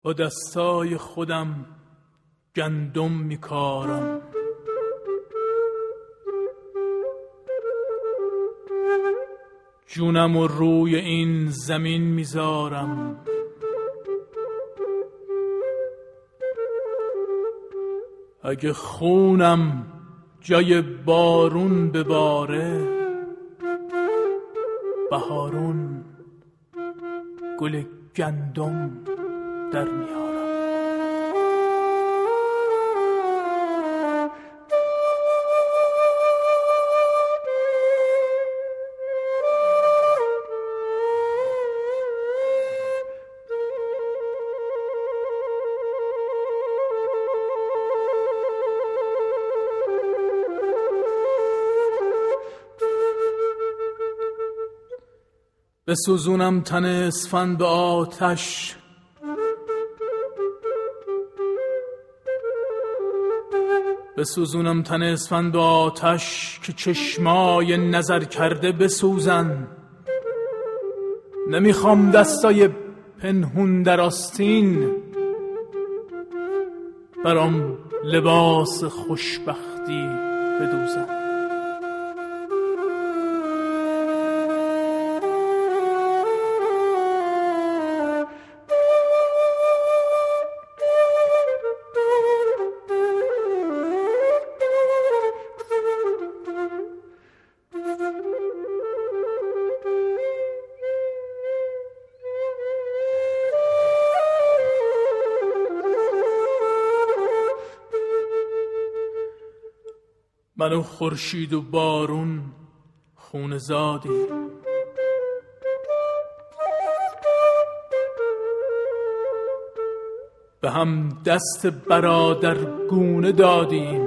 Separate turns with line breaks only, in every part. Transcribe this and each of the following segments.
با دستای خودم گندم میکارم، جونم و روی این زمین میذارم. اگه خونم جای بارون بباره، بهارون گل گندم در میارم. بسوزونم تن اسفند به آتش، بسوزونم تن اسفند به آتش که چشمای نظر کرده بسوزن. نمیخوام دستای پنهون در آستین برام لباس خوشبختی بدوزن. من و خورشید و بارون خون زادی، به هم دست برادرگونه دادیم.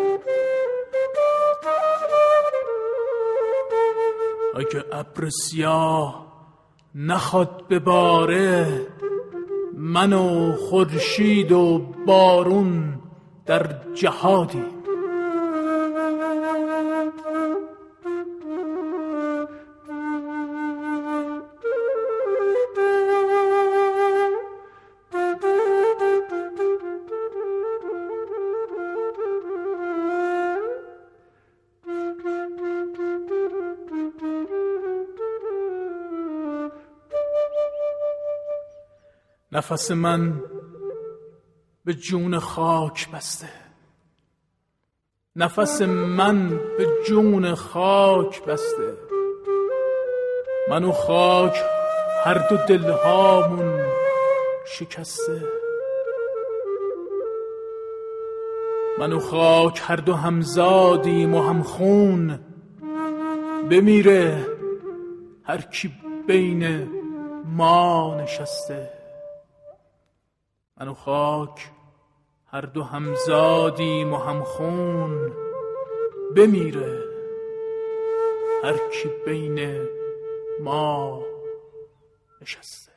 اگه ابر سیاه نخواد بباره، من و خورشید و بارون در جهادیم. نفس من به جون خاک بسته، نفس من به جون خاک بسته. من و خاک هر دو دلهامون شکسته. من و خاک هر دو همزادیم و همخون، بمیره هر کی بین ما نشسته. من و خاک هر دو همزادیم و همخون، بمیره هر کی بین ما نشسته.